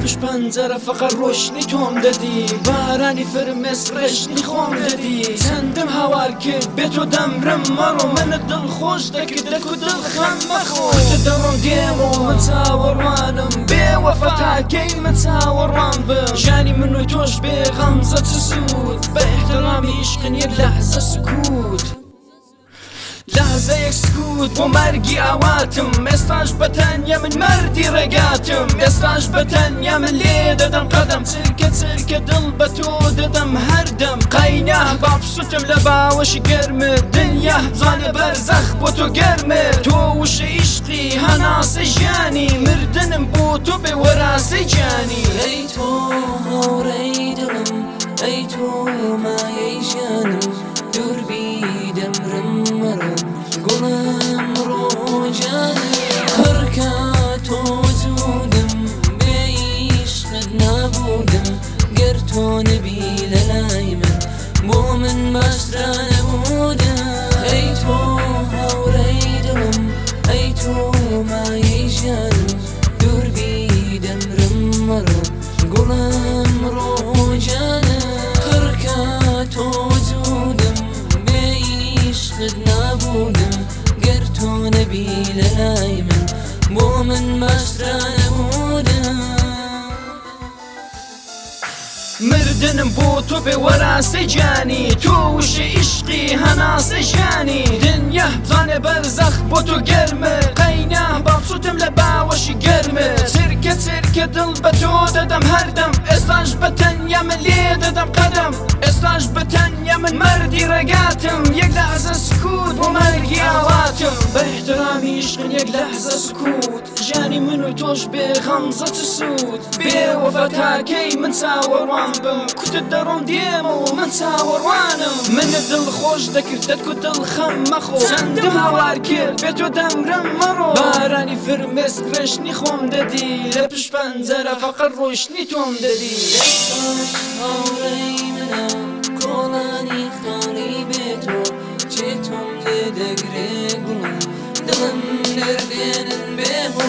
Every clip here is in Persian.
پشت پەنجەرە فەقەت ڕۆشنی تۆم دەدی بارانی فرمێس ڕێژنی خۆم دەدی چەندم هاوار کرد بێ تۆ دەمرم مەڕۆ منت دڵخۆش دەکرد دەک و دڵخەم مەخۆ تە دەڕۆم دێمەوە من چاوەڕوانم بێوەفا تاکەی من چاوەڕوان بم ژانی من و تۆش بێ غەمزە چ سوود بە احترامی عیشقن یەک لەحزە سکوت لحظەیەک سکوت بۆ مەرگی ئاواتم ئێستاش بەتەنیا من مەردی ڕێگاتم ئێستاش بەتەنیا من لێ دەدەم قەدەم چرکە چرکە دڵ بە تۆ دەدەم هەردەم قەینە باپسوتم لە باوەشی گەرمت دنیا زانێ بەرزەخ بۆ تۆ گەرمت تۆ وشە عیشقی هەناسە ژیانی مردنم بۆ تۆ بێ وەراسەی گیانی ئەی تۆ هاوڕێی دڵم ئەی تۆ مایەی ژیانم دووربی دەمرم مەڕۆ گوڵم ڕۆژانم هەرکە تۆ جوودم بێ عیشقت نابوودم گەر تۆ نەبی لە لای من بۆ من باشترا نەبوودم ئەی تۆ هاوڕێی دڵم ئەی تۆ مایەی ژیانم دووربی دەمرم مەڕۆ گوڵم ڕۆژانم هەرکە تۆ جوودم بێ عیشقت نابوودم گەر تۆ نەبی لە لای من بۆ من باشترا نەبوودم مردنم بۆ تۆ بێ وەراسەی گیانی تۆ وشە عیشقی هەناسە ژیانی دنیا زانێ بەرزەخ بۆ تۆ گەرمت قەینە باپسوتم لە باوەشی گەرمت چرکە چرکە دڵ بە تۆ دەدەم هەردەم ئێستاش بەتەنیا من لێ دەدەم قەدەم ئێستاش بەتەنیا من مەردی ڕێگاتم یەک لەحزە سکوت بۆ مەرگی ئاواتم بە احترامی عیشقن یەک لەحزە سکوت ژیانی من و تۆش بێ غەمزە چ سوود بێوەفا تاکەی من چاوەڕوان بم کوتت دەڕۆم دێمەوە من چاوەڕوانم منت دڵخۆش دەکرد دەتک و دڵخەم مەخۆ چەندم هاوار کرد بێ تۆ دەمرم مەڕۆ بارانی فرمێس ڕێژنی خۆم دەدی لە پشت پەنجەرە فەقەت ڕۆشنی تۆم دەدی ئێستاش هاوڕێی منە کۆڵانی خاڵی بێ تۆ چێ تۆم لێ دەگرێ گوڵم دڵم نەردێنن بێ بۆ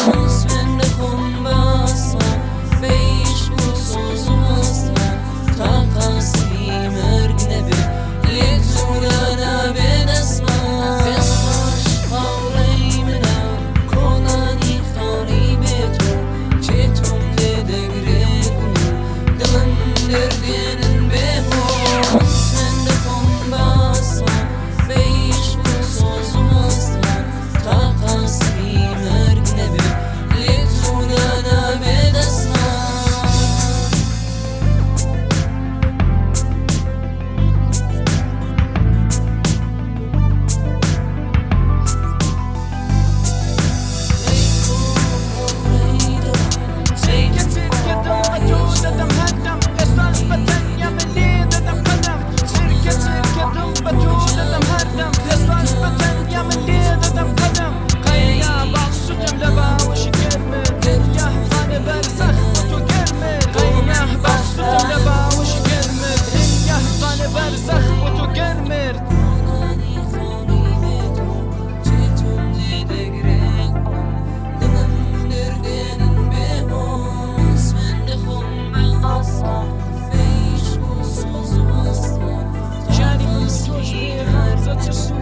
سوێن نەخۆم باسە بە عیشق و سۆز و هەستە تا قاسمی مەرگ نەبێ لێ توودا نابێ دەسمە ئێستاش هاوڕێی منە کۆڵانی خاڵی بێ تۆ چێ تۆم لێ دەگرێ گوڵم دڵم نەردێنن بێ بۆ سوێن نەخۆم باسە بە عیشق و سۆز و هەستە تا قاسمی مەرگ نەبێ لێ توودا نابێ دەسمە Just